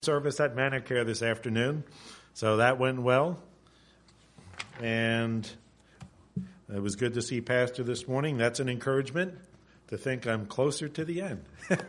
service at Manicare this afternoon, so that went well. And it was good to see Pastor this morning. That's an encouragement to think I'm closer to the end.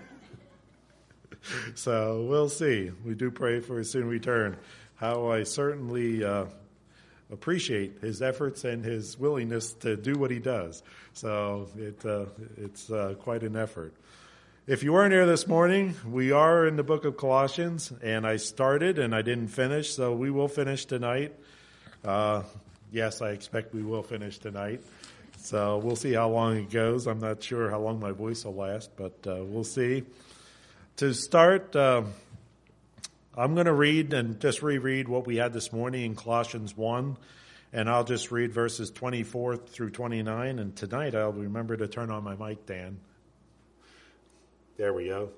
So we'll see. We do pray for his soon return. How I certainly appreciate his efforts and his willingness to do what he does. So it's quite an effort. If you weren't here this morning, we are in the book of Colossians, and I started and I didn't finish, so we will finish tonight. Yes, I expect we will finish tonight. So we'll see how long it goes. I'm not sure how long my voice will last, but we'll see. To start, I'm going to read and just reread what we had this morning in Colossians 1, and I'll just read verses 24 through 29, and tonight I'll remember to turn on my mic, Dan. There we go.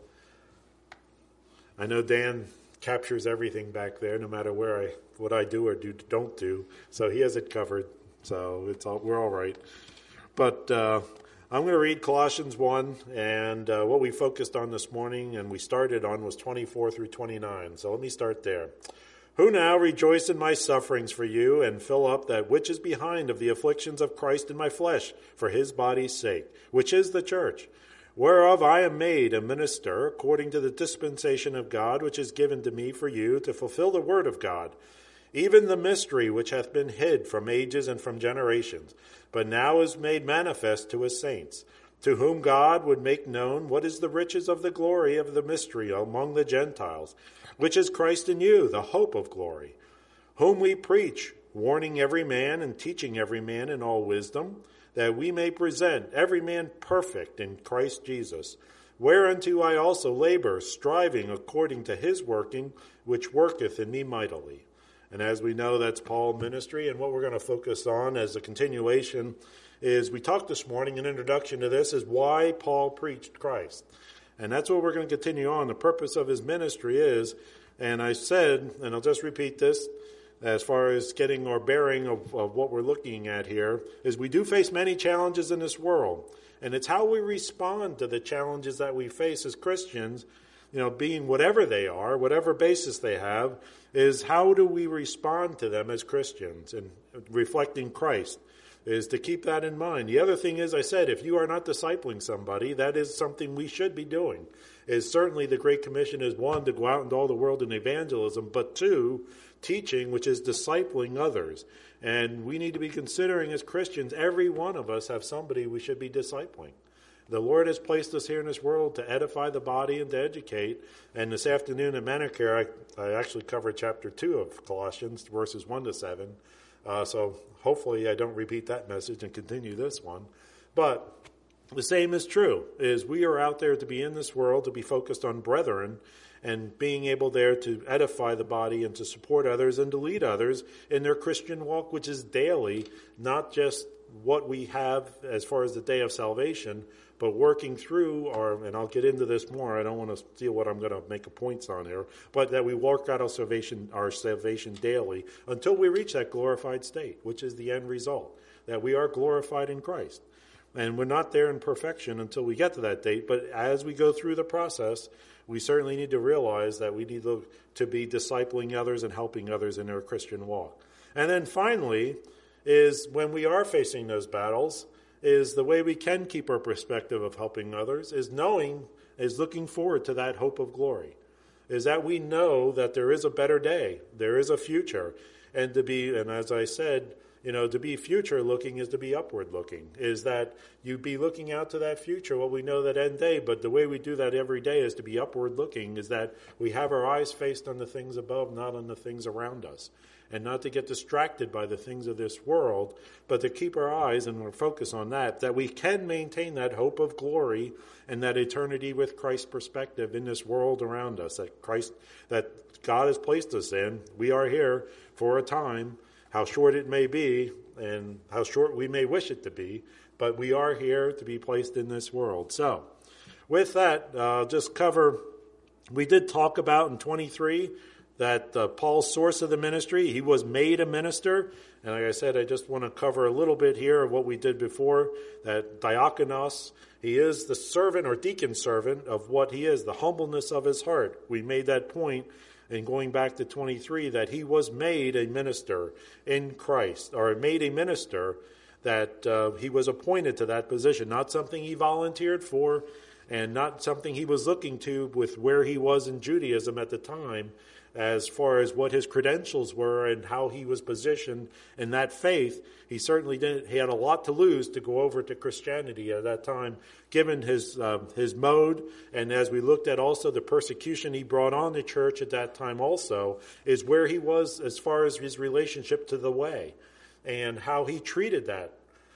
I know Dan captures everything back there, no matter what I do or don't do. So he has it covered. So we're all right. But I'm going to read Colossians 1, and what we focused on this morning and we started on was 24 through 29. So let me start there. Who now rejoice in my sufferings for you and fill up that which is behind of the afflictions of Christ in my flesh for his body's sake, which is the church, whereof I am made a minister according to the dispensation of God, which is given to me for you to fulfill the word of God, even the mystery which hath been hid from ages and from generations, but now is made manifest to his saints, to whom God would make known what is the riches of the glory of the mystery among the Gentiles, which is Christ in you, the hope of glory, whom we preach, warning every man and teaching every man in all wisdom, that we may present every man perfect in Christ Jesus, whereunto I also labor, striving according to his working, which worketh in me mightily. And as we know, that's Paul's ministry, and what we're going to focus on as a continuation is, we talked this morning, an introduction to this, is why Paul preached Christ. And that's what we're going to continue on. The purpose of his ministry is, and I said, and I'll just repeat this, as far as getting our bearing of what we're looking at here, is we do face many challenges in this world. And it's how we respond to the challenges that we face as Christians, being whatever they are, whatever basis they have, is how do we respond to them as Christians and reflecting Christ, is to keep that in mind. The other thing is, I said, if you are not discipling somebody, that is something we should be doing. Is certainly the Great Commission is, one, to go out into all the world in evangelism, but two, teaching, which is discipling others. And we need to be considering as Christians, every one of us have somebody we should be discipling. The Lord has placed us here in this world to edify the body and to educate. And this afternoon at Manicare, I actually covered chapter 2 of Colossians, verses 1 to 7. So hopefully I don't repeat that message and continue this one. But the same is true, is we are out there to be in this world, to be focused on brethren, and being able there to edify the body and to support others and to lead others in their Christian walk, which is daily, not just what we have as far as the day of salvation, but working through and I'll get into this more, I don't want to steal what I'm going to make a points on here, but that we work out our salvation daily until we reach that glorified state, which is the end result, that we are glorified in Christ. And we're not there in perfection until we get to that date, but as we go through the process, we certainly need to realize that we need to be discipling others and helping others in their Christian walk. And then finally, is when we are facing those battles, is the way we can keep our perspective of helping others, is looking forward to that hope of glory, is that we know that there is a better day, there is a future, and as I said, to be future looking is to be upward looking, is that you be looking out to that future. Well, we know that end day, but the way we do that every day is to be upward looking, is that we have our eyes faced on the things above, not on the things around us. And not to get distracted by the things of this world, but to keep our eyes and our focus on that we can maintain that hope of glory and that eternity with Christ's perspective in this world around us, that God has placed us in. We are here for a time, how short it may be and how short we may wish it to be, but we are here to be placed in this world. So with that, just cover, we did talk about in 23 that Paul's source of the ministry, he was made a minister. And like I said, I just want to cover a little bit here of what we did before, that diakonos, he is the servant or deacon servant of what he is, the humbleness of his heart. We made that point and going back to 23, that he was made a minister in Christ, or made a minister, that he was appointed to that position, not something he volunteered for, and not something he was looking to with where he was in Judaism at the time, as far as what his credentials were and how he was positioned in that faith. He certainly didn't. He had a lot to lose to go over to Christianity at that time, given his mode. And as we looked at also the persecution he brought on the church at that time also, is where he was as far as his relationship to the way and how he treated that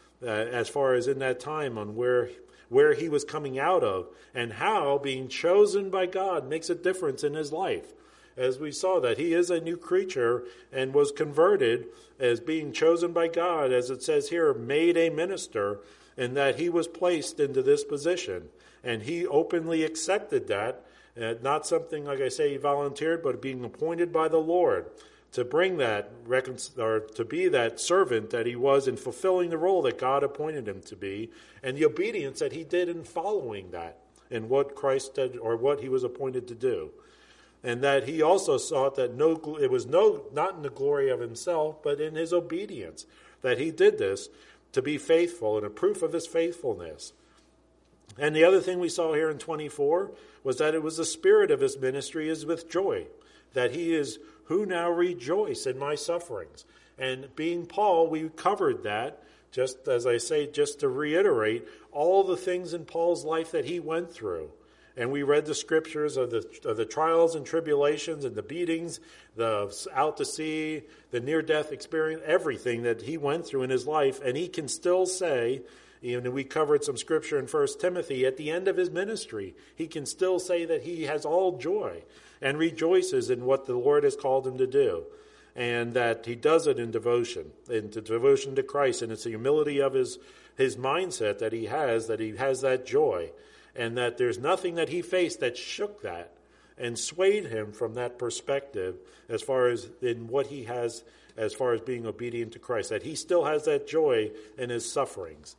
as far as in that time on where he was coming out of, and how being chosen by God makes a difference in his life. As we saw that he is a new creature and was converted as being chosen by God, as it says here, made a minister, and that he was placed into this position. And he openly accepted that, not something, like I say, he volunteered, but being appointed by the Lord to bring that, or to be that servant that he was in fulfilling the role that God appointed him to be, and the obedience that he did in following that, and what Christ did, or what he was appointed to do. And that he also sought that it was not in the glory of himself, but in his obedience, that he did this to be faithful, and a proof of his faithfulness. And the other thing we saw here in 24 was that it was the spirit of his ministry is with joy, that he is who now rejoice in my sufferings. And being Paul, we covered that, just as I say, just to reiterate all the things in Paul's life that he went through. And we read the scriptures of the trials and tribulations and the beatings, the out to sea, the near-death experience, everything that he went through in his life. And he can still say, we covered some scripture in 1 Timothy, at the end of his ministry, he can still say that he has all joy and rejoices in what the Lord has called him to do. And that he does it in devotion to Christ. And it's the humility of his mindset that he has that joy. And that there's nothing that he faced that shook that and swayed him from that perspective as far as in what he has as far as being obedient to Christ. That he still has that joy in his sufferings.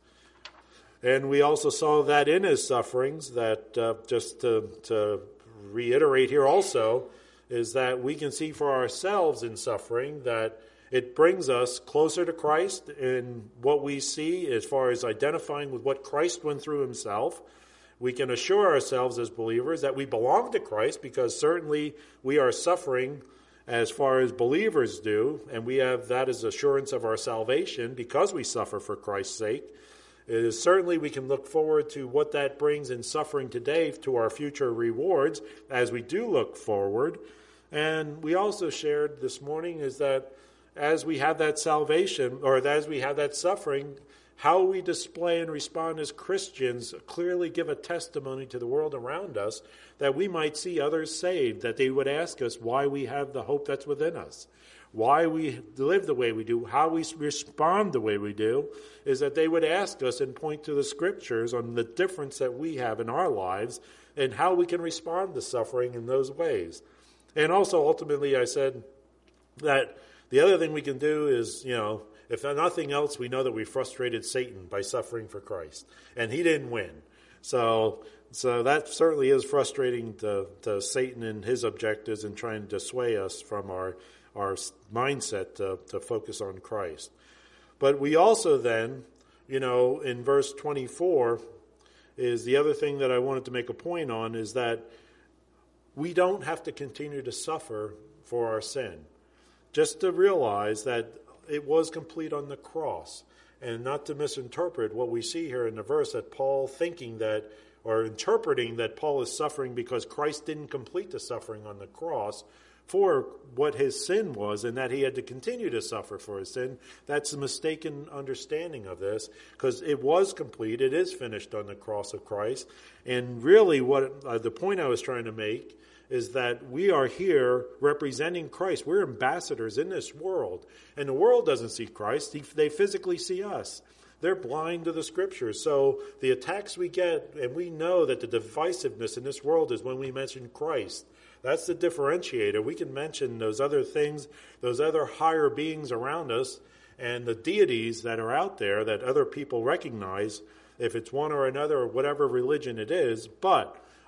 And we also saw that in his sufferings, that just to reiterate here also, is that we can see for ourselves in suffering that it brings us closer to Christ in what we see as far as identifying with what Christ went through himself. We can assure ourselves as believers that we belong to Christ, because certainly we are suffering as far as believers do, and we have that as assurance of our salvation because we suffer for Christ's sake. It is certainly we can look forward to what that brings in suffering today to our future rewards as we do look forward. And we also shared this morning is that as we have that salvation, or as we have that suffering, how we display and respond as Christians clearly give a testimony to the world around us, that we might see others saved, that they would ask us why we have the hope that's within us, why we live the way we do, how we respond the way we do, is that they would ask us and point to the scriptures on the difference that we have in our lives and how we can respond to suffering in those ways. And also, ultimately, I said that the other thing we can do is, if nothing else, we know that we frustrated Satan by suffering for Christ. And he didn't win. So that certainly is frustrating to Satan and his objectives in trying to sway us from our mindset to focus on Christ. But we also then, in verse 24, is the other thing that I wanted to make a point on, is that we don't have to continue to suffer for our sin. Just to realize that it was complete on the cross, and not to misinterpret what we see here in the verse, that Paul thinking that, or interpreting that Paul is suffering because Christ didn't complete the suffering on the cross for what his sin was, and that he had to continue to suffer for his sin. That's a mistaken understanding of this, because it was complete, it is finished on the cross of Christ. And really what the point I was trying to make is that we are here representing Christ. We're ambassadors in this world. And the world doesn't see Christ. They physically see us. They're blind to the scriptures. So the attacks we get, and we know that the divisiveness in this world is when we mention Christ. That's the differentiator. We can mention those other things, those other higher beings around us, and the deities that are out there that other people recognize, if it's one or another or whatever religion it is. But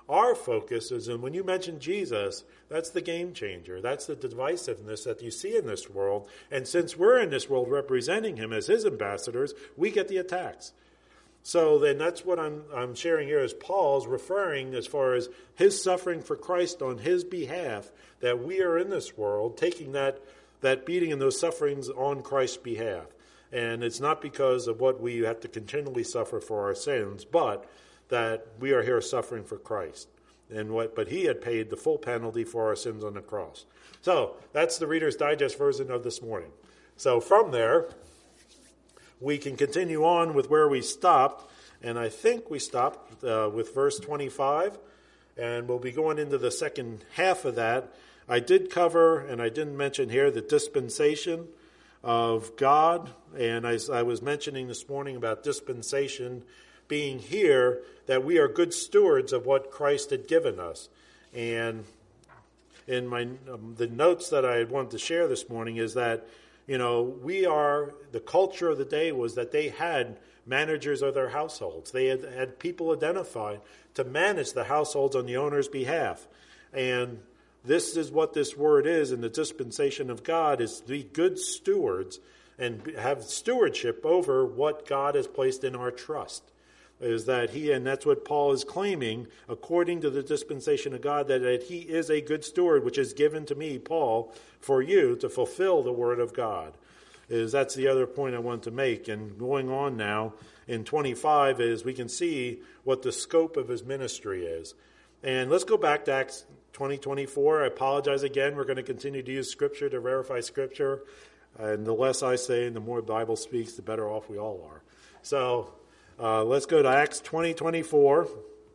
Our focus is, and when you mention Jesus, that's the game changer. That's the divisiveness that you see in this world. And since we're in this world representing him as his ambassadors, we get the attacks. So then that's what I'm sharing here as Paul's referring as far as his suffering for Christ on his behalf, that we are in this world taking that beating and those sufferings on Christ's behalf. And it's not because of what we have to continually suffer for our sins, but that we are here suffering for Christ. But he had paid the full penalty for our sins on the cross. So that's the Reader's Digest version of this morning. So from there, we can continue on with where we stopped. And I think we stopped with verse 25. And we'll be going into the second half of that. I did cover, and I didn't mention here, the dispensation of God. And as I was mentioning this morning about dispensation being here, that we are good stewards of what Christ had given us. And in the notes that I wanted to share this morning is that, the culture of the day was that they had managers of their households. They had people identified to manage the households on the owner's behalf. And this is what this word is in the dispensation of God, is to be good stewards and have stewardship over what God has placed in our trust. Is that and that's what Paul is claiming, according to the dispensation of God, that he is a good steward, which is given to me, Paul, for you to fulfill the word of God. That's the other point I want to make. And going on now, in 25, is we can see what the scope of his ministry is. And let's go back to Acts 20:24. I apologize again. We're going to continue to use Scripture to verify Scripture. And the less I say and the more the Bible speaks, the better off we all are. So let's go to Acts 20:24.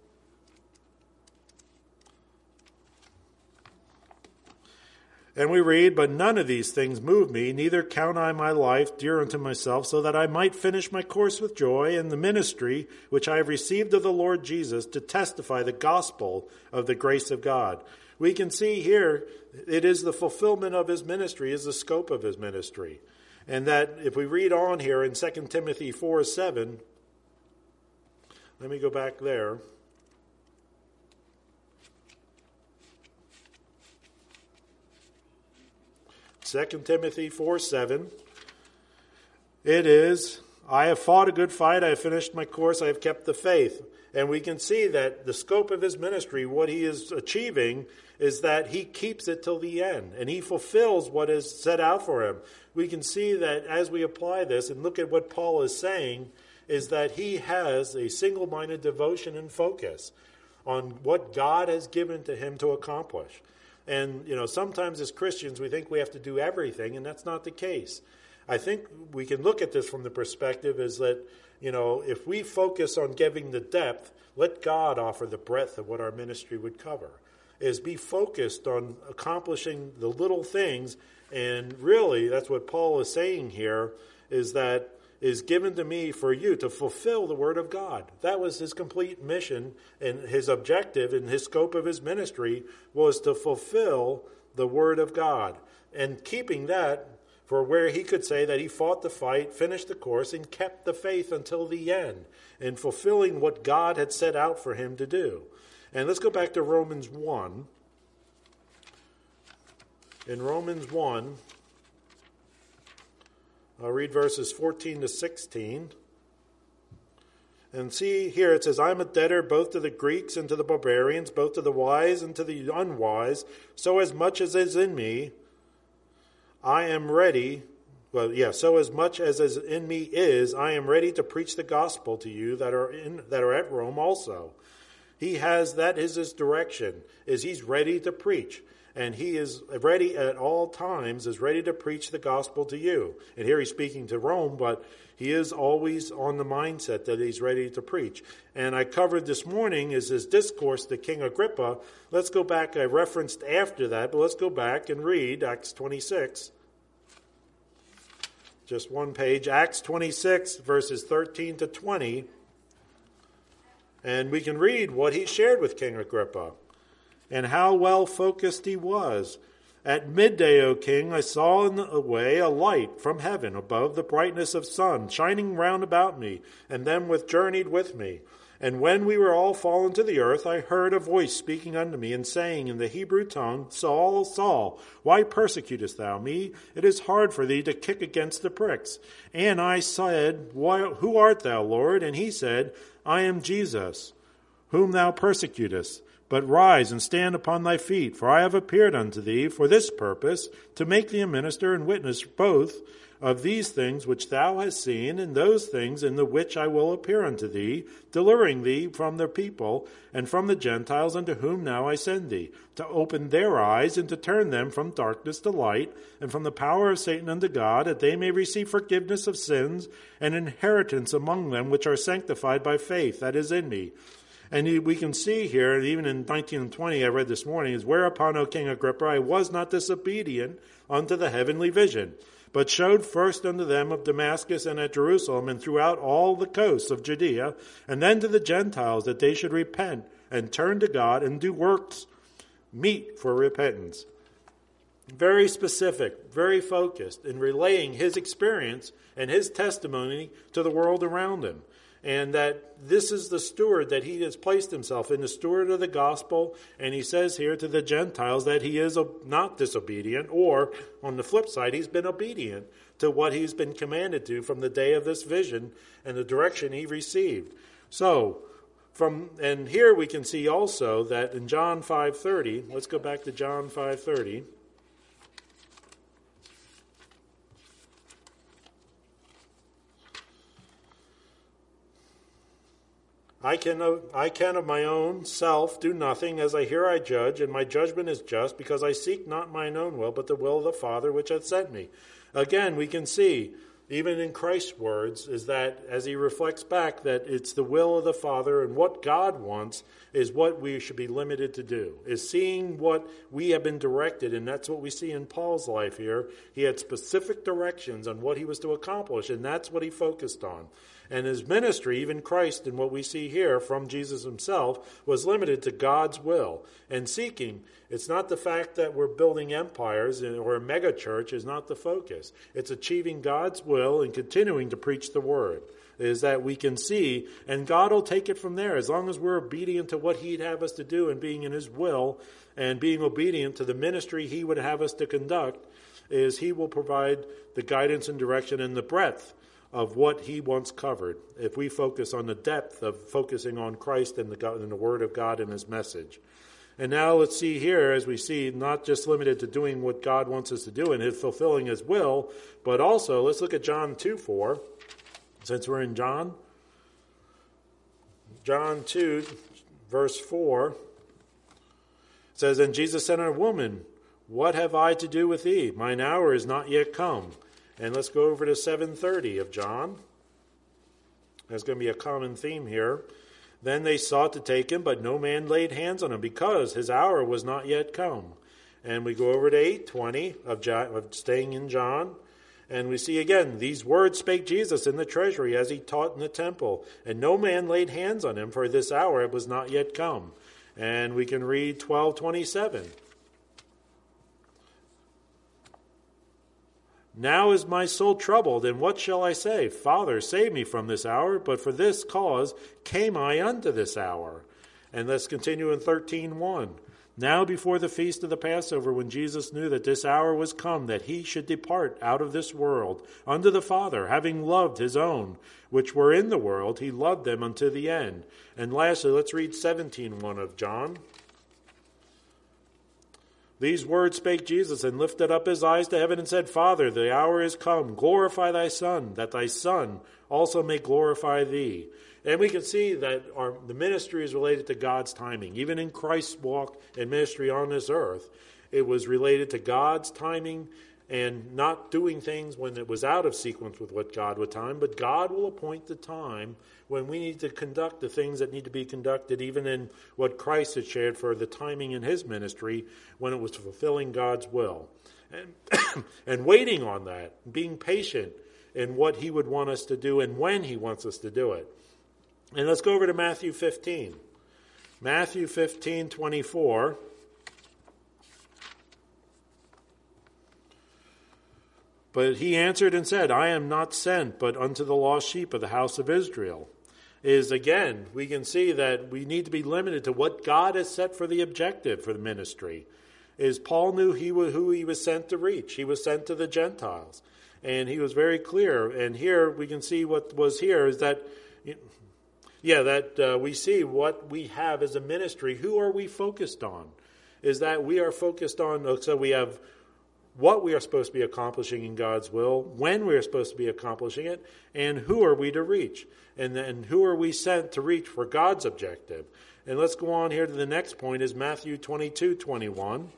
And we read, "But none of these things move me, neither count I my life dear unto myself, so that I might finish my course with joy in the ministry which I have received of the Lord Jesus, to testify the gospel of the grace of God." We can see here, it is the fulfillment of his ministry, is the scope of his ministry. And that if we read on here in 2 Timothy 4:7, let me go back there. 2 Timothy 4:7. It is, "I have fought a good fight, I have finished my course, I have kept the faith." And we can see that the scope of his ministry, what he is achieving, is that he keeps it till the end, and he fulfills what is set out for him. We can see that as we apply this and look at what Paul is saying, is that he has a single-minded devotion and focus on what God has given to him to accomplish. And, sometimes as Christians we think we have to do everything, and that's not the case. I think we can look at this from the perspective is that, if we focus on giving the depth, let God offer the breadth of what our ministry would cover. Is be focused on accomplishing the little things, and really that's what Paul is saying here, is that is given to me for you to fulfill the word of God. That was his complete mission, and his objective and his scope of his ministry was to fulfill the word of God. And keeping that for where he could say that he fought the fight, finished the course, and kept the faith until the end, in fulfilling what God had set out for him to do. And let's go back to Romans 1. In Romans 1, I'll read verses 14 to 16. And see here it says, "I am a debtor both to the Greeks and to the barbarians, both to the wise and to the unwise. So as much as is in me, I am ready." So as much as is in me is, I am ready to preach the gospel to you that are at Rome also. That is his direction, is he's ready to preach. And he is ready at all times, is ready to preach the gospel to you. And here he's speaking to Rome, but he is always on the mindset that he's ready to preach. And I covered this morning is his discourse to King Agrippa. Let's go back. I referenced after that, but let's go back and read Acts 26. Just one page. Acts 26, verses 13 to 20. And we can read what he shared with King Agrippa, and how well focused he was. "At midday, O king, I saw in the way a light from heaven above the brightness of sun, shining round about me, and them which journeyed with me. And when we were all fallen to the earth, I heard a voice speaking unto me, and saying in the Hebrew tongue, Saul, Saul, why persecutest thou me? It is hard for thee to kick against the pricks. And I said, Who art thou, Lord? And he said, I am Jesus, whom thou persecutest. But rise and stand upon thy feet, for I have appeared unto thee for this purpose, to make thee a minister and witness both of these things which thou hast seen, and those things in the which I will appear unto thee, delivering thee from the people and from the Gentiles unto whom now I send thee, to open their eyes and to turn them from darkness to light, and from the power of Satan unto God, that they may receive forgiveness of sins and inheritance among them which are sanctified by faith that is in me. And we can see here, and even in 19 and 20 I read this morning, is whereupon, O King Agrippa, I was not disobedient unto the heavenly vision, but showed first unto them of Damascus and at Jerusalem and throughout all the coasts of Judea, and then to the Gentiles, that they should repent and turn to God and do works meet for repentance. Very specific, very focused in relaying his experience and his testimony to the world around him. And that this is the steward that he has placed himself in, the steward of the gospel. And he says here to the Gentiles that he is not disobedient, or on the flip side, he's been obedient to what he's been commanded to from the day of this vision and the direction he received. So, and here we can see also that in John 5:30, let's go back to John 5:30. I can of my own self do nothing, as I hear I judge, and my judgment is just, because I seek not mine own will, but the will of the Father which hath sent me. Again, we can see, even in Christ's words, is that as he reflects back, that it's the will of the Father, and what God wants is what we should be limited to do, is seeing what we have been directed, and that's what we see in Paul's life here. He had specific directions on what he was to accomplish, and that's what he focused on. And his ministry, even Christ, and what we see here from Jesus himself, was limited to God's will. And seeking, it's not the fact that we're building empires or a mega church is not the focus. It's achieving God's will and continuing to preach the word. Is that we can see, and God will take it from there. As long as we're obedient to what he'd have us to do and being in his will and being obedient to the ministry he would have us to conduct, is he will provide the guidance and direction and the breadth of what he wants covered, if we focus on the depth of focusing on Christ and the Word of God and his message. And now let's see here, as we see, not just limited to doing what God wants us to do and fulfilling his will, but also, let's look at John 2:4, since we're in John. John 2, verse 4, says, And Jesus said unto a woman, What have I to do with thee? Mine hour is not yet come. And let's go over to 7:30 of John. There's going to be a common theme here. Then they sought to take him, but no man laid hands on him, because his hour was not yet come. And we go over to 8:20 of staying in John. And we see again, these words spake Jesus in the treasury as he taught in the temple. And no man laid hands on him, for this hour it was not yet come. And we can read 12:27. Now is my soul troubled, and what shall I say? Father, save me from this hour, but for this cause came I unto this hour. And let's continue in 13:1. Now before the feast of the Passover, when Jesus knew that this hour was come, that he should depart out of this world unto the Father, having loved his own, which were in the world, he loved them unto the end. And lastly, let's read 17:1 of John. These words spake Jesus, and lifted up his eyes to heaven, and said, Father, the hour is come. Glorify thy Son, that thy Son also may glorify thee. And we can see that the ministry is related to God's timing. Even in Christ's walk and ministry on this earth, it was related to God's timing and not doing things when it was out of sequence with what God would time. But God will appoint the time when we need to conduct the things that need to be conducted, even in what Christ had shared for the timing in his ministry when it was fulfilling God's will. And waiting on that, being patient in what he would want us to do and when he wants us to do it. And let's go over to Matthew 15. Matthew 15:24. But he answered and said, I am not sent, but unto the lost sheep of the house of Israel. is, again, we can see that we need to be limited to what God has set for the objective for the ministry. Is Paul knew who he was sent to reach. He was sent to the Gentiles. And he was very clear. And here we can see what was here is that, we see what we have as a ministry. Who are we focused on? Is that we are focused on, so we have what we are supposed to be accomplishing in God's will, when we are supposed to be accomplishing it, and who are we to reach? And then who are we sent to reach for God's objective? And let's go on here to the next point is Matthew 22:21.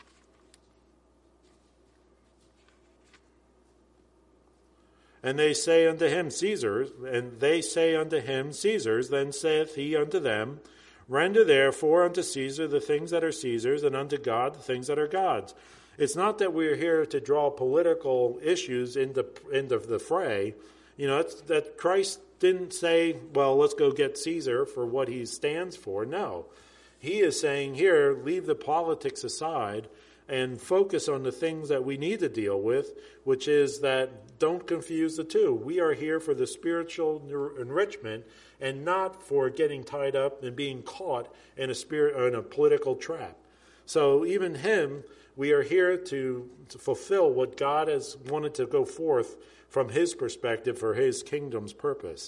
And they say unto him, Caesar's. And they say unto him, Caesar's. Then saith he unto them, Render therefore unto Caesar the things that are Caesar's, and unto God the things that are God's. It's not that we're here to draw political issues into the fray. It's that Christ didn't say, well, let's go get Caesar for what he stands for. No. He is saying here, leave the politics aside and focus on the things that we need to deal with, which is that don't confuse the two. We are here for the spiritual enrichment and not for getting tied up and being caught in a political trap. So even him, we are here to fulfill what God has wanted to go forth from his perspective for his kingdom's purpose.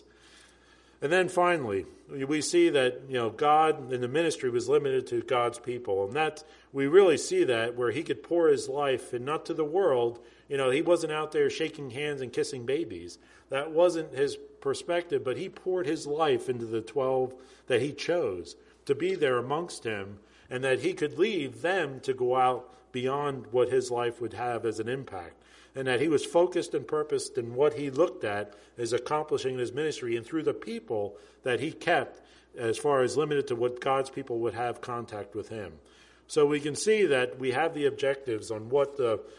And then finally, we see that God in the ministry was limited to God's people, and that we really see that where he could pour his life and not to the world. He wasn't out there shaking hands and kissing babies. That wasn't his perspective, but he poured his life into the 12 that he chose to be there amongst him, and that he could leave them to go out beyond what his life would have as an impact. And that he was focused and purposed in what he looked at as accomplishing his ministry and through the people that he kept as far as limited to what God's people would have contact with him. So we can see that we have the objectives on what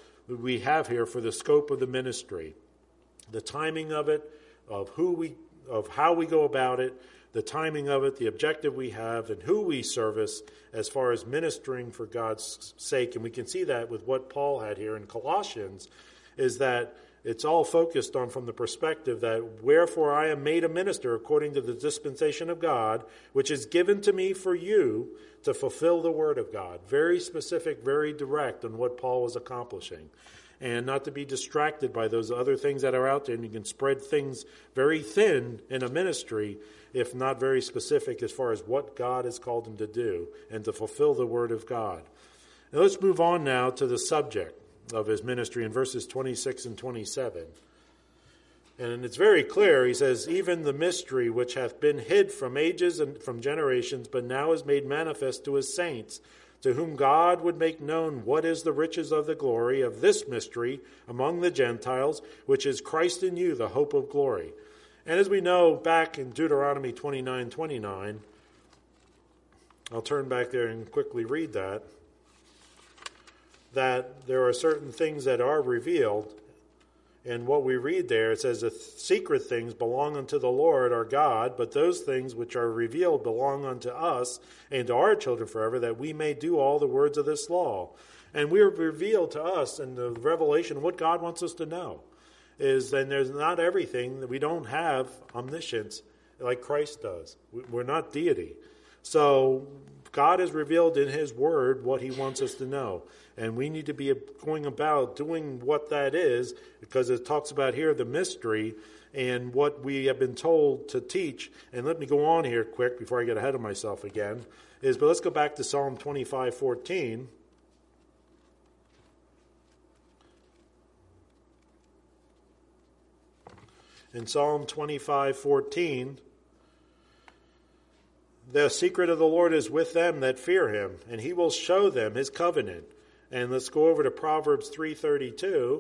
we have here for the scope of the ministry, the timing of it, of how we go about it, the timing of it, the objective we have, and who we service as far as ministering for God's sake. And we can see that with what Paul had here in Colossians, is that it's all focused on from the perspective that, wherefore I am made a minister according to the dispensation of God, which is given to me for you to fulfill the word of God. Very specific, very direct on what Paul was accomplishing. And not to be distracted by those other things that are out there. And you can spread things very thin in a ministry if not very specific as far as what God has called him to do and to fulfill the word of God. Now let's move on now to the subject of his ministry in verses 26 and 27. And it's very clear. He says, even the mystery which hath been hid from ages and from generations, but now is made manifest to his saints, to whom God would make known what is the riches of the glory of this mystery among the Gentiles, which is Christ in you, the hope of glory. And as we know, back in Deuteronomy 29:29, I'll turn back there and quickly read that there are certain things that are revealed. And what we read there, it says, the secret things belong unto the Lord our God, but those things which are revealed belong unto us and to our children forever, that we may do all the words of this law. And we are revealed to us in the revelation what God wants us to know. And there's not everything that we don't have omniscience like Christ does. We're not deity. So God has revealed in his word what he wants us to know. And we need to be going about doing what that is, because it talks about here the mystery and what we have been told to teach. And let me go on here quick before I get ahead of myself again. But let's go back to Psalm 25:14. In Psalm 25:14, the secret of the Lord is with them that fear him, and he will show them his covenant. And let's go over to Proverbs 3:32.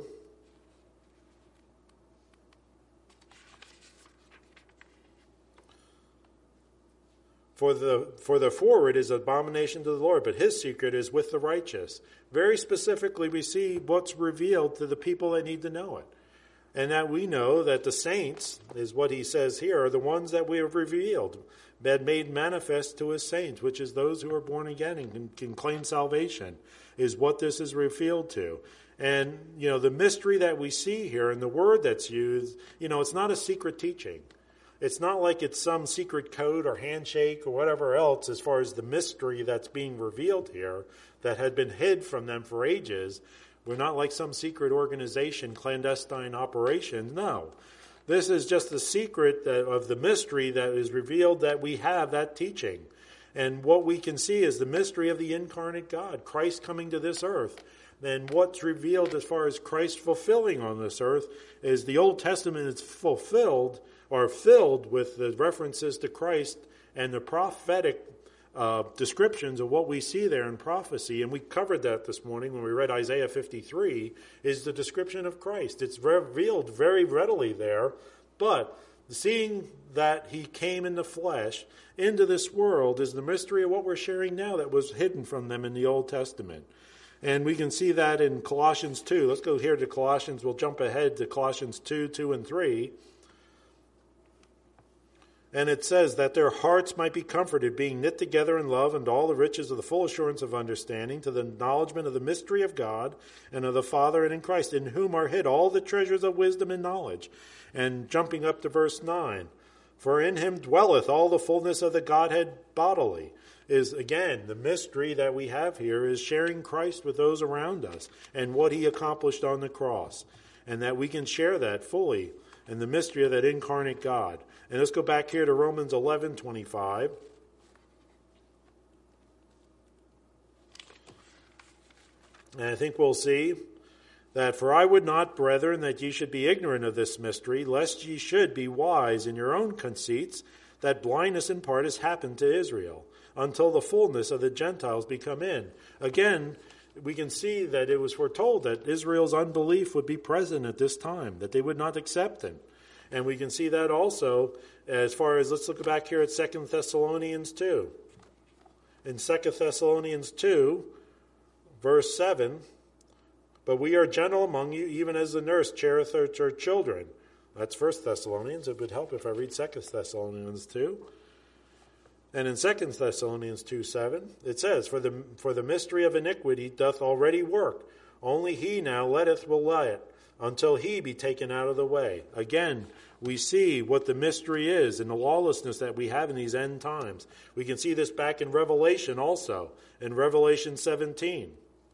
For the forward is abomination to the Lord, but his secret is with the righteous. Very specifically, we see what's revealed to the people that need to know it. And that we know that the saints, is what he says here, are the ones that we have revealed, that made manifest to his saints, which is those who are born again and can claim salvation, is what this is revealed to. And, the mystery that we see here and the word that's used, it's not a secret teaching. It's not like it's some secret code or handshake or whatever else as far as the mystery that's being revealed here that had been hid from them for ages. We're not like some secret organization, clandestine operations. No. This is just the secret of the mystery that is revealed, that we have that teaching. And what we can see is the mystery of the incarnate God, Christ coming to this earth. And what's revealed as far as Christ fulfilling on this earth is the Old Testament is fulfilled or filled with the references to Christ and the prophetic descriptions of what we see there in prophecy. And we covered that this morning when we read Isaiah 53, is the description of Christ. It's revealed very readily there, but seeing that he came in the flesh into this world is the mystery of what we're sharing now that was hidden from them in the Old Testament. And we can see that in Colossians 2. Let's go here to Colossians. We'll jump ahead to Colossians 2, 2 and 3. And it says that their hearts might be comforted, being knit together in love and all the riches of the full assurance of understanding, to the acknowledgement of the mystery of God and of the Father and in Christ, in whom are hid all the treasures of wisdom and knowledge. And jumping up to verse 9, for in him dwelleth all the fullness of the Godhead bodily. Is again, the mystery that we have here is sharing Christ with those around us and what he accomplished on the cross. And that we can share that fully in the mystery of that incarnate God. And let's go back here to Romans 11:25. And I think we'll see that, for I would not, brethren, that ye should be ignorant of this mystery, lest ye should be wise in your own conceits, that blindness in part has happened to Israel, until the fullness of the Gentiles be come in. Again, we can see that it was foretold that Israel's unbelief would be present at this time, that they would not accept him. And we can see that also as far as, let's look back here at 2 Thessalonians 2. In 2 Thessalonians 2, verse 7, but we are gentle among you, even as the nurse cherisheth her children. That's 1 Thessalonians. It would help if I read 2 Thessalonians 2. And in 2 Thessalonians 2:7, it says, For the mystery of iniquity doth already work. Only he now will let, until he be taken out of the way. Again, we see what the mystery is and the lawlessness that we have in these end times. We can see this back in Revelation also, in Revelation 17.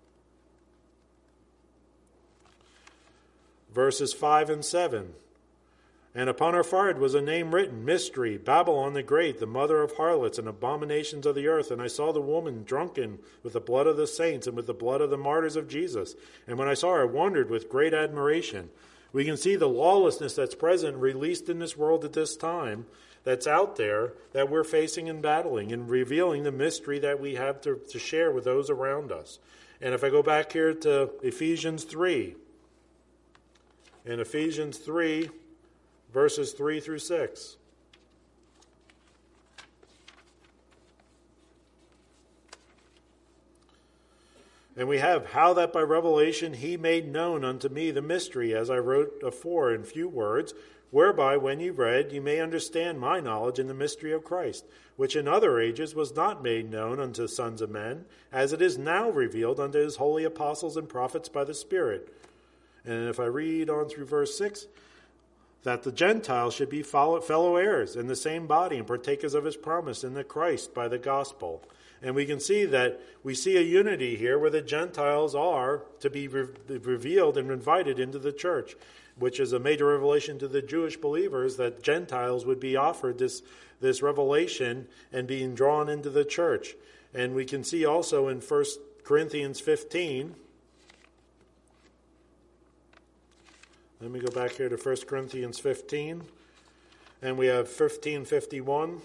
Verses 5 and 7. And upon her forehead was a name written, Mystery, Babylon the Great, the mother of harlots and abominations of the earth. And I saw the woman drunken with the blood of the saints and with the blood of the martyrs of Jesus. And when I saw her, I wondered with great admiration. We can see the lawlessness that's present, released in this world at this time, that's out there, that we're facing and battling, and revealing the mystery that we have to share with those around us. And if I go back here to Ephesians 3, in Ephesians 3, verses 3 through 6. And we have, how that by revelation he made known unto me the mystery, as I wrote afore in few words, whereby when ye read, ye may understand my knowledge in the mystery of Christ, which in other ages was not made known unto sons of men, as it is now revealed unto his holy apostles and prophets by the Spirit. And if I read on through verse 6, that the Gentiles should be fellow heirs in the same body and partakers of his promise in the Christ by the gospel. And we can see that we see a unity here where the Gentiles are to be revealed and invited into the church, which is a major revelation to the Jewish believers, that Gentiles would be offered this revelation and being drawn into the church. And we can see also in 1 Corinthians 15. Let me go back here to 1 Corinthians 15. And we have 15:51.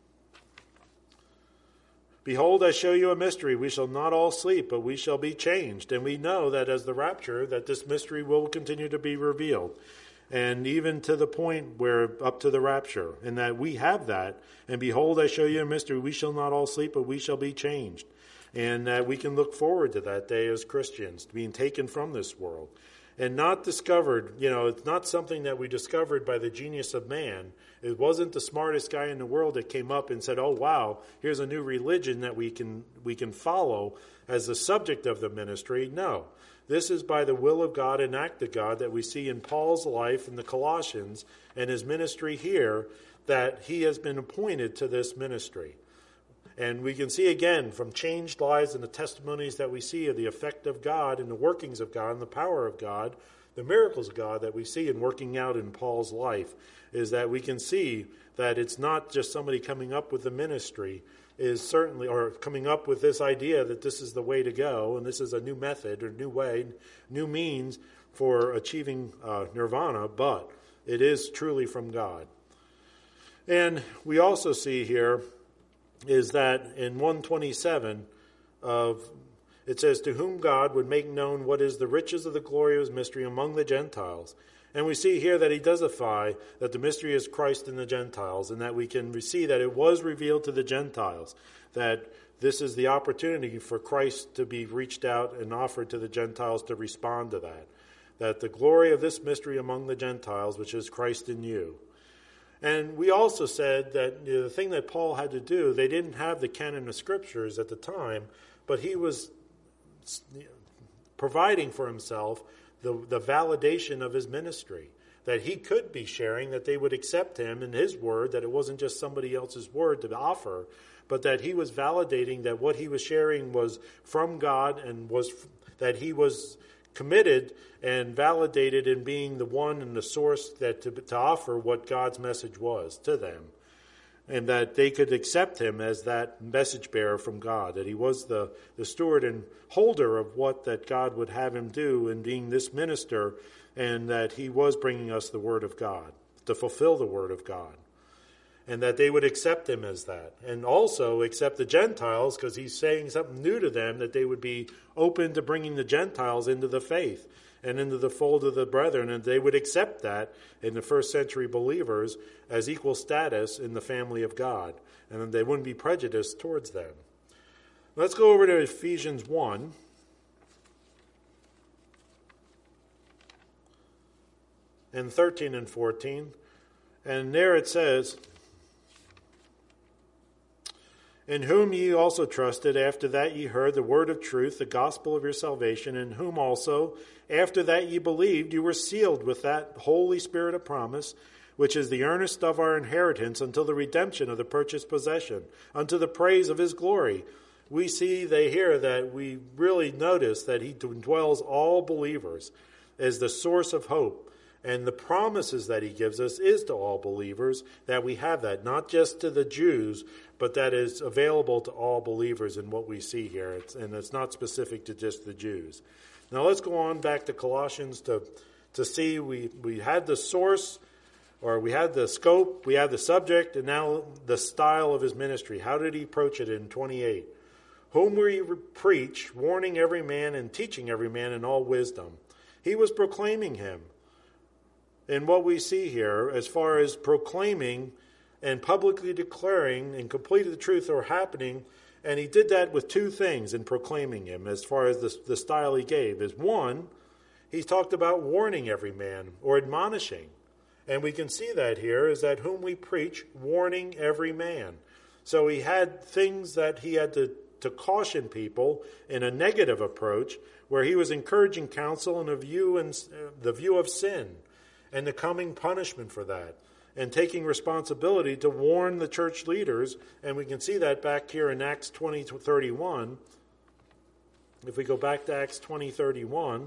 Behold, I show you a mystery. We shall not all sleep, but we shall be changed. And we know that as the rapture, that this mystery will continue to be revealed. And even to the point where up to the rapture, and that we have that. And behold, I show you a mystery. We shall not all sleep, but we shall be changed. And we can look forward to that day as Christians, being taken from this world. And not discovered, it's not something that we discovered by the genius of man. It wasn't the smartest guy in the world that came up and said, oh, wow, here's a new religion that we can follow as the subject of the ministry. No, this is by the will of God and act of God that we see in Paul's life in the Colossians and his ministry here, that he has been appointed to this ministry. And we can see again from changed lives and the testimonies that we see of the effect of God and the workings of God and the power of God, the miracles of God that we see in working out in Paul's life, is that we can see that it's not just somebody coming up with the ministry, is certainly, or coming up with this idea that this is the way to go and this is a new method or new way, new means for achieving nirvana, but it is truly from God. And we also see here is that in 127 it says, to whom God would make known what is the riches of the glory of his mystery among the Gentiles. And we see here that he does affirm that the mystery is Christ in the Gentiles, and that we can see that it was revealed to the Gentiles, that this is the opportunity for Christ to be reached out and offered to the Gentiles to respond to that. That the glory of this mystery among the Gentiles, which is Christ in you. And we also said that the thing that Paul had to do, they didn't have the canon of scriptures at the time, but he was providing for himself the validation of his ministry, that he could be sharing, that they would accept him and his word, that it wasn't just somebody else's word to offer, but that he was validating that what he was sharing was from God and that he was committed and validated in being the one and the source that to offer what God's message was to them, and that they could accept him as that message bearer from God, that he was the steward and holder of what that God would have him do in being this minister, and that he was bringing us the word of God, to fulfill the word of God, and that they would accept him as that, and also accept the Gentiles, because he's saying something new to them, that they would be open to bringing the Gentiles into the faith and into the fold of the brethren, and they would accept that in the first century believers as equal status in the family of God, and they wouldn't be prejudiced towards them. Let's go over to Ephesians 1. And 13 and 14. And there it says, in whom ye also trusted, after that ye heard the word of truth, the gospel of your salvation, in whom also, after that ye believed, you were sealed with that Holy Spirit of promise, which is the earnest of our inheritance until the redemption of the purchased possession, unto the praise of his glory. We see here that we really notice that he dwells all believers as the source of hope. And the promises that he gives us is to all believers, that we have that, not just to the Jews, but that is available to all believers in what we see here. And it's not specific to just the Jews. Now let's go on back to Colossians to see we had the source, or we had the scope, we had the subject, and now the style of his ministry. How did he approach it in 28? Whom we preach, warning every man and teaching every man in all wisdom. He was proclaiming him. And what we see here, as far as proclaiming and publicly declaring and completing the truth that were happening, and he did that with two things in proclaiming him, as far as the style he gave, is one, he talked about warning every man, or admonishing. And we can see that here, is that whom we preach, warning every man. So he had things that he had to caution people in a negative approach, where he was encouraging counsel and the view of sin, and the coming punishment for that, and taking responsibility to warn the church leaders. And we can see that back here in Acts 20:31. If we go back to Acts 20:31,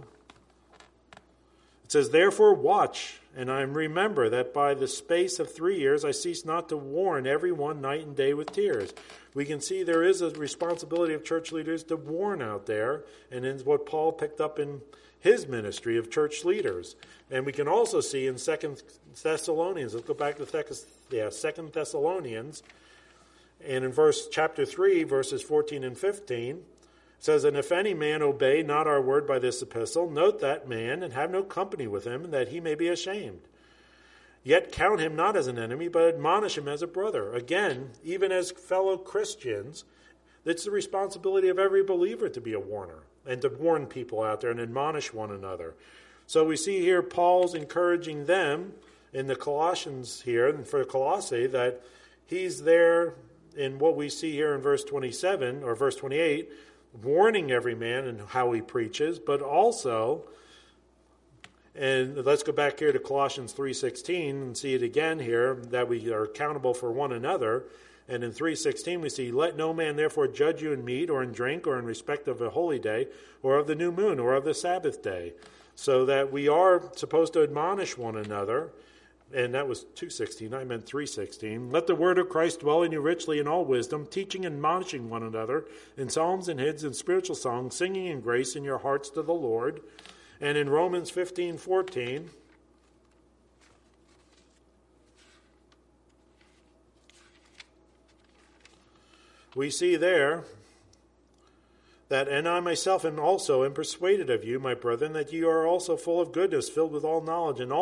it says, therefore watch, and I remember that by the space of 3 years I cease not to warn every one night and day with tears. We can see there is a responsibility of church leaders to warn out there, and it's what Paul picked up in his ministry of church leaders. And we can also see in 2 Thessalonians, let's go back to 2 Thessalonians, and in chapter 3, verses 14 and 15, it says, and if any man obey not our word by this epistle, note that man, and have no company with him, that he may be ashamed. Yet count him not as an enemy, but admonish him as a brother. Again, even as fellow Christians, it's the responsibility of every believer to be a warner, and to warn people out there and admonish one another. So we see here Paul's encouraging them in the Colossians here, and for Colossae, that he's there in what we see here in verse 27 or verse 28, warning every man in how he preaches, but also And let's go back here to Colossians 3:16 and see it again here, that we are accountable for one another. And in 3:16 we see, "Let no man therefore judge you in meat or in drink or in respect of a holy day or of the new moon or of the Sabbath day." So that we are supposed to admonish one another. And that was 2:16, I meant 3:16. "Let the word of Christ dwell in you richly in all wisdom, teaching and admonishing one another in psalms and hymns and spiritual songs, singing in grace in your hearts to the Lord." And in Romans 15:14, we see there that, "And I myself am also persuaded of you, my brethren, that you are also full of goodness, filled with all knowledge, and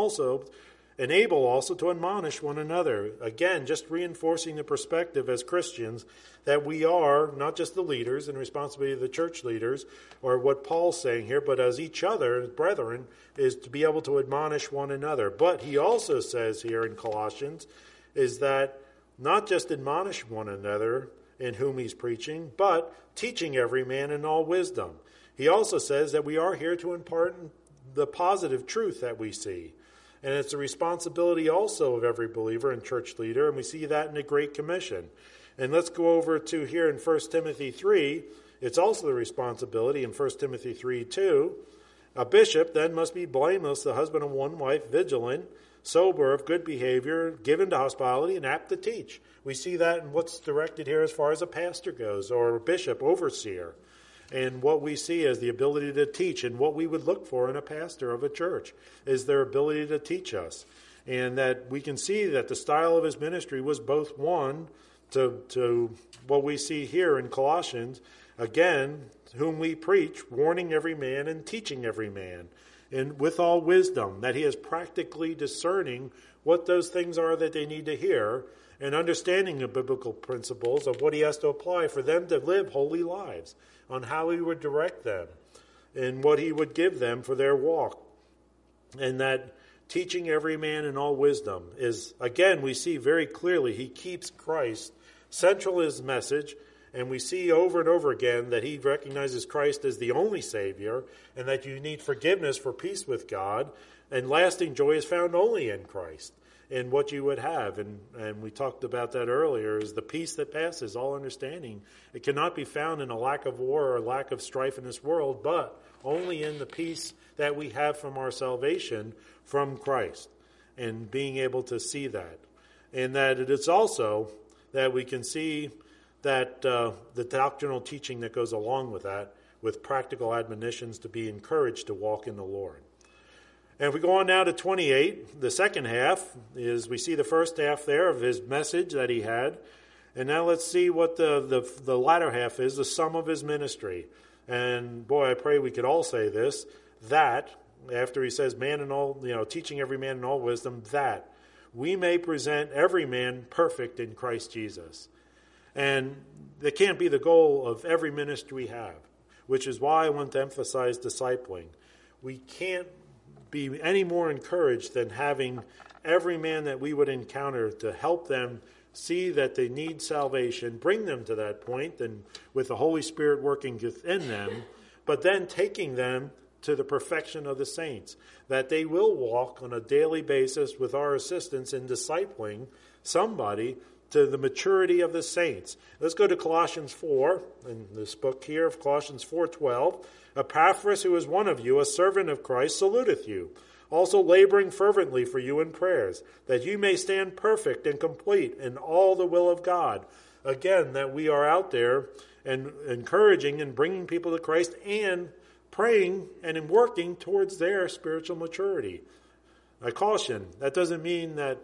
able also to admonish one another." Again, just reinforcing the perspective as Christians that we are not just the leaders and responsibility of the church leaders, or what Paul's saying here, but as each other, as brethren, is to be able to admonish one another. But he also says here in Colossians is that not just admonish one another in whom he's preaching, but teaching every man in all wisdom. He also says that we are here to impart the positive truth that we see. And it's a responsibility also of every believer and church leader, and we see that in the Great Commission. And let's go over to here in 1 Timothy 3. It's also the responsibility in 1 Timothy 3:2. "A bishop then must be blameless, the husband of one wife, vigilant, sober, of good behavior, given to hospitality, and apt to teach." We see that in what's directed here as far as a pastor goes, or a bishop, overseer. And what we see is the ability to teach, and what we would look for in a pastor of a church is their ability to teach us. And that we can see that the style of his ministry was both one to what we see here in Colossians, again, whom we preach, warning every man and teaching every man, and with all wisdom, that he is practically discerning what those things are that they need to hear, and understanding the biblical principles of what he has to apply for them to live holy lives, on how he would direct them and what he would give them for their walk. And that teaching every man in all wisdom is, again, we see very clearly he keeps Christ central in his message, and we see over and over again that he recognizes Christ as the only Savior, and that you need forgiveness for peace with God, and lasting joy is found only in Christ. And what you would have, and we talked about that earlier, is the peace that passes all understanding. It cannot be found in a lack of war or a lack of strife in this world, but only in the peace that we have from our salvation from Christ, and being able to see that. And that it is also that we can see that the doctrinal teaching that goes along with that, with practical admonitions to be encouraged to walk in the Lord. And if we go on now to 28, the second half is, we see the first half there of his message that he had. And now let's see what the latter half is, the sum of his ministry. And boy, I pray we could all say this, that, after he says man in all, teaching every man in all wisdom, that we may present every man perfect in Christ Jesus. And that can't be the goal of every ministry we have, which is why I want to emphasize discipling. We can't be any more encouraged than having every man that we would encounter to help them see that they need salvation, bring them to that point, and with the Holy Spirit working within them, but then taking them to the perfection of the saints, that they will walk on a daily basis with our assistance in discipling somebody to the maturity of the saints. Let's go to Colossians 4, in this book here of Colossians 4:12. "Epaphras, who is one of you, a servant of Christ, saluteth you, also laboring fervently for you in prayers, that you may stand perfect and complete in all the will of God." Again, that we are out there and encouraging and bringing people to Christ and praying and in working towards their spiritual maturity. I caution, that doesn't mean that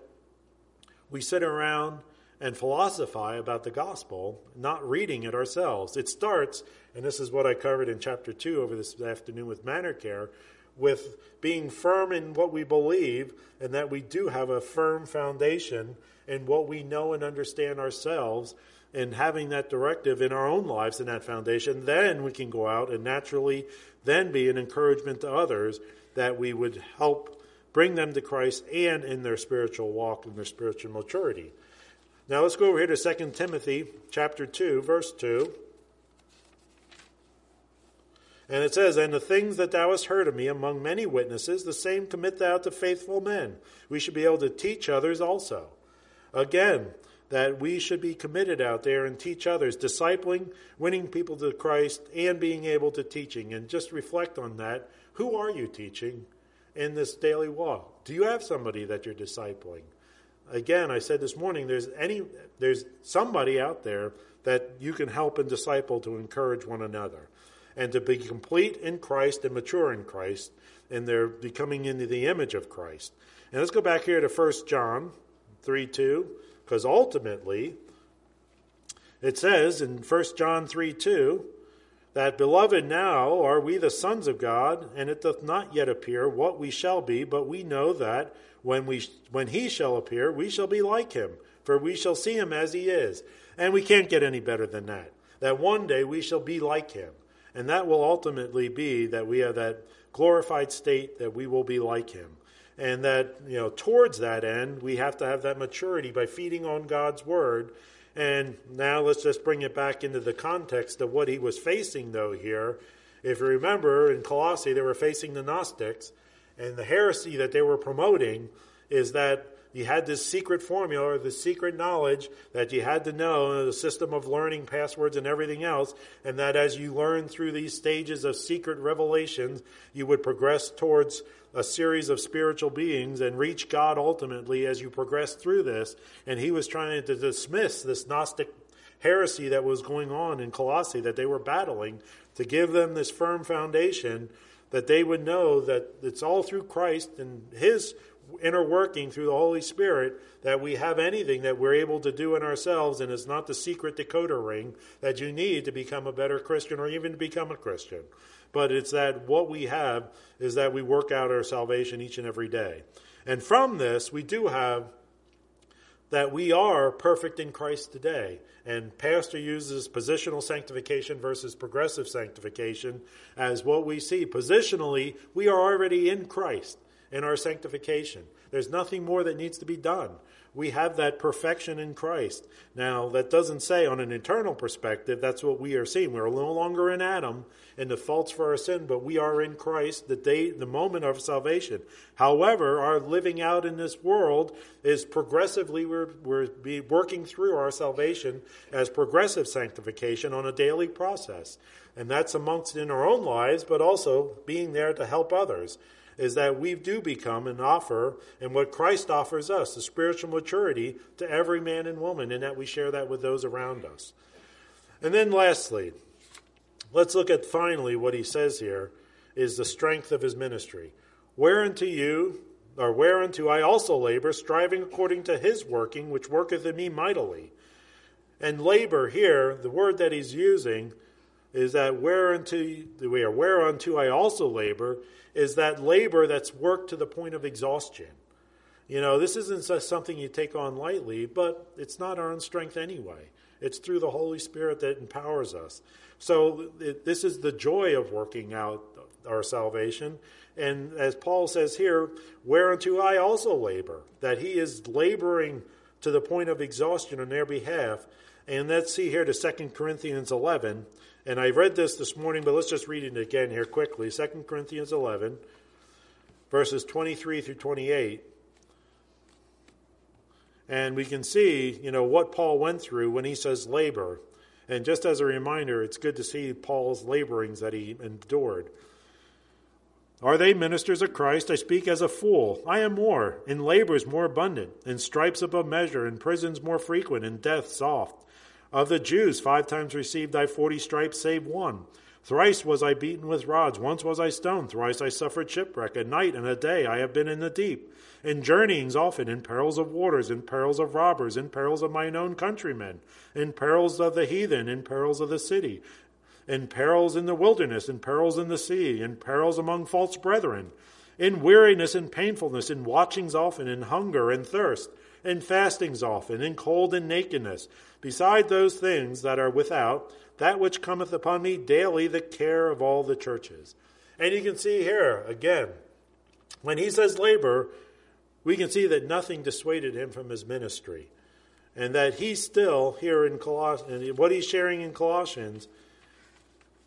we sit around and philosophize about the gospel, not reading it ourselves. It starts, and this is what I covered in chapter 2 over this afternoon with Manor Care, with being firm in what we believe, and that we do have a firm foundation in what we know and understand ourselves, and having that directive in our own lives in that foundation. Then we can go out and naturally then be an encouragement to others, that we would help bring them to Christ and in their spiritual walk and their spiritual maturity. Now let's go over here to 2 Timothy chapter 2, verse 2. And it says, and the things that thou hast heard of me among many witnesses, the same commit thou to faithful men. We should be able to teach others also. Again, that we should be committed out there and teach others, discipling, winning people to Christ, and being able to teaching. And just reflect on that. Who are you teaching in this daily walk? Do you have somebody that you're discipling? Again, I said this morning, there's somebody out there that you can help and disciple to encourage one another, and to be complete in Christ and mature in Christ, and they're becoming into the image of Christ. And let's go back here to 1 John 3:2, because ultimately it says in 1 John 3:2 that, beloved, now are we the sons of God, and it doth not yet appear what we shall be, but we know that when he shall appear, we shall be like him, for we shall see him as he is. And we can't get any better than that. That one day we shall be like him. And that will ultimately be that we have that glorified state that we will be like him. And that, towards that end, we have to have that maturity by feeding on God's word. And now let's just bring it back into the context of what he was facing, though, here. If you remember, in Colossae, they were facing the Gnostics. And the heresy that they were promoting is that you had this secret formula or this secret knowledge that you had to know, the system of learning passwords and everything else, and that as you learn through these stages of secret revelations, you would progress towards a series of spiritual beings and reach God ultimately as you progress through this. And he was trying to dismiss this Gnostic heresy that was going on in Colossae that they were battling, to give them this firm foundation that they would know that it's all through Christ and his inner working through the Holy Spirit that we have anything that we're able to do in ourselves, and it's not the secret decoder ring that you need to become a better Christian or even to become a Christian. But it's that what we have is that we work out our salvation each and every day. And from this, we do have that we are perfect in Christ today. And Pastor uses positional sanctification versus progressive sanctification as what we see. Positionally, we are already in Christ in our sanctification. There's nothing more that needs to be done. We have that perfection in Christ. Now, that doesn't say on an eternal perspective that's what we are seeing. We're no longer in Adam and the faults for our sin, but we are in Christ the moment of salvation. However, our living out in this world is progressively, we're working through our salvation as progressive sanctification on a daily process. And that's amongst in our own lives, but also being there to help others. Is that we do become and offer, and what Christ offers us, the spiritual maturity to every man and woman, and that we share that with those around us. And then lastly, let's look at finally what he says here is the strength of his ministry. Whereunto I also labor, striving according to his working, which worketh in me mightily. And labor here, the word that he's using is that whereunto I also labor, is that labor that's worked to the point of exhaustion. This isn't something you take on lightly, but it's not our own strength anyway. It's through the Holy Spirit that empowers us. So this is the joy of working out our salvation. And as Paul says here, whereunto I also labor, that he is laboring to the point of exhaustion on their behalf. And let's see here to 2 Corinthians 11. And I read this morning, but let's just read it again here quickly. 2 Corinthians 11, verses 23 through 28. And we can see, what Paul went through when he says labor. And just as a reminder, it's good to see Paul's laborings that he endured. Are they ministers of Christ? I speak as a fool. I am more, in labors more abundant, in stripes above measure, in prisons more frequent, in deaths oft. Of the Jews, 5 times received I 40 stripes, save one. Thrice was I beaten with rods, once was I stoned, thrice I suffered shipwreck. A night and a day I have been in the deep. In journeyings often, in perils of waters, in perils of robbers, in perils of mine own countrymen, in perils of the heathen, in perils of the city, in perils in the wilderness, in perils in the sea, in perils among false brethren, in weariness and painfulness, in watchings often, in hunger and thirst, in fastings often, in cold and nakedness. Beside those things that are without, that which cometh upon me daily, the care of all the churches. And you can see here, again, when he says labor, we can see that nothing dissuaded him from his ministry. And that he's still here in Colossians, what he's sharing in Colossians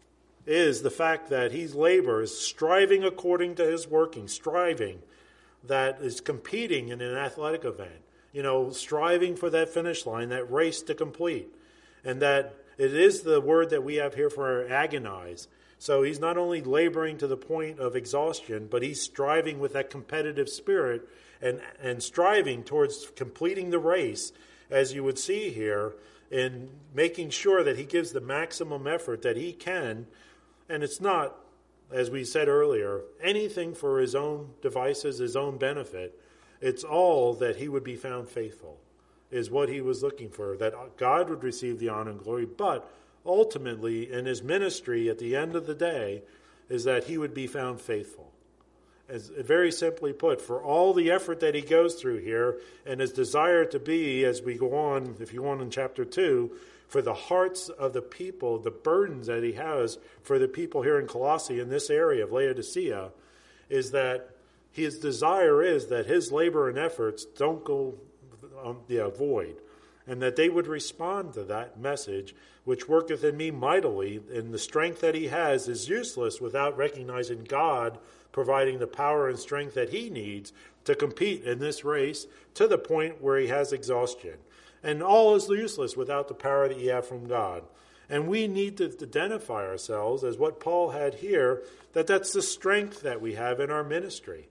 is the fact that he labors, striving according to his working, striving, that is competing in an athletic event, striving for that finish line, that race to complete. And that it is the word that we have here for agonize. So he's not only laboring to the point of exhaustion, but he's striving with that competitive spirit and striving towards completing the race, as you would see here, in making sure that he gives the maximum effort that he can. And it's not, as we said earlier, anything for his own devices, his own benefit. It's all that he would be found faithful, is what he was looking for, that God would receive the honor and glory. But ultimately, in his ministry at the end of the day, is that he would be found faithful. As very simply put, for all the effort that he goes through here and his desire to be, as we go on, if you want in chapter 2, for the hearts of the people, the burdens that he has for the people here in Colossae, in this area of Laodicea, is that his desire is that his labor and efforts don't go void, and that they would respond to that message, which worketh in me mightily, and the strength that he has is useless without recognizing God providing the power and strength that he needs to compete in this race to the point where he has exhaustion. And all is useless without the power that you have from God. And we need to identify ourselves as what Paul had here, that's the strength that we have in our ministry,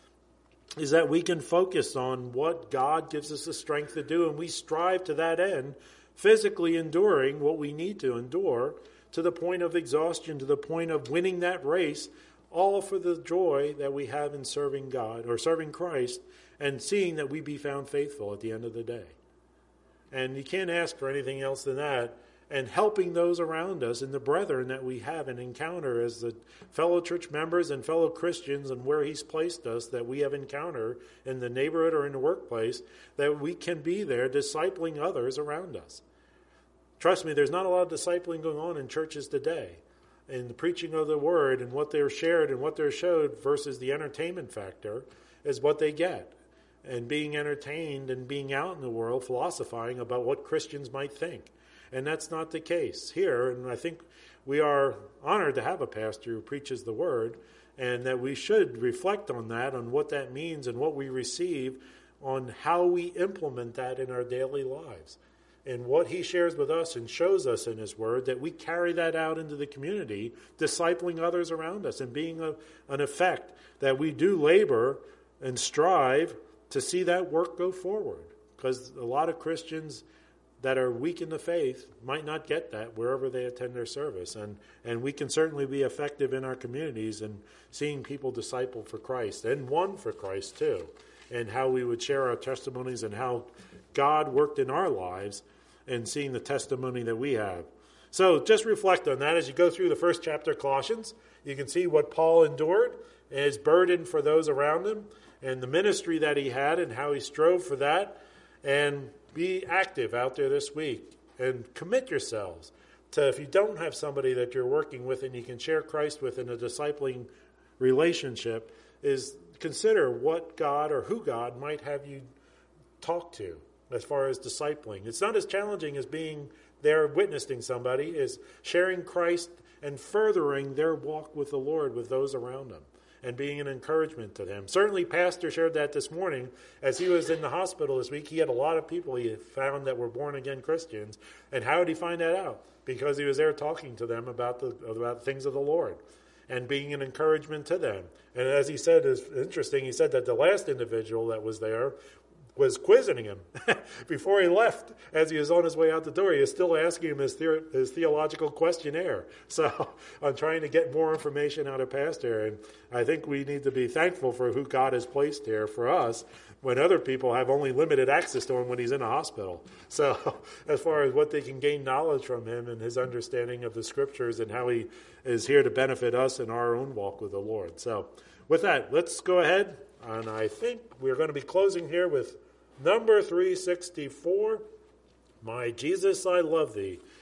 is that we can focus on what God gives us the strength to do, and we strive to that end, physically enduring what we need to endure to the point of exhaustion, to the point of winning that race, all for the joy that we have in serving God or serving Christ and seeing that we be found faithful at the end of the day. And you can't ask for anything else than that. And helping those around us and the brethren that we have and encounter as the fellow church members and fellow Christians and where he's placed us that we have encountered in the neighborhood or in the workplace, that we can be there discipling others around us. Trust me, there's not a lot of discipling going on in churches today. In the preaching of the word and what they're shared and what they're showed versus the entertainment factor is what they get. And being entertained and being out in the world philosophizing about what Christians might think. And that's not the case here. And I think we are honored to have a pastor who preaches the word, and that we should reflect on that, on what that means and what we receive, on how we implement that in our daily lives. And what he shares with us and shows us in his word, that we carry that out into the community, discipling others around us and being an effect, that we do labor and strive to see that work go forward. Because a lot of Christians that are weak in the faith might not get that wherever they attend their service. And we can certainly be effective in our communities and seeing people disciple for Christ and one for Christ too. And how we would share our testimonies and how God worked in our lives and seeing the testimony that we have. So just reflect on that as you go through the first chapter of Colossians. You can see what Paul endured and his burden for those around him and the ministry that he had and how he strove for that. And be active out there this week and commit yourselves to, if you don't have somebody that you're working with and you can share Christ with in a discipling relationship, is consider what God or who God might have you talk to as far as discipling. It's not as challenging as being there witnessing somebody, is sharing Christ and furthering their walk with the Lord with those around them and being an encouragement to them. Certainly, Pastor shared that this morning. As he was in the hospital this week, he had a lot of people he found that were born-again Christians. And how did he find that out? Because he was there talking to them about things of the Lord and being an encouragement to them. And as he said, it's interesting, he said that the last individual that was there was quizzing him before he left. As he was on his way out the door, he was still asking him his theological questionnaire. So I'm trying to get more information out of Pastor, and I think we need to be thankful for who God has placed here for us when other people have only limited access to him when he's in a hospital. So as far as what they can gain knowledge from him and his understanding of the scriptures and how he is here to benefit us in our own walk with the Lord. So with that, let's go ahead, and I think we're going to be closing here with number 364, My Jesus, I Love Thee.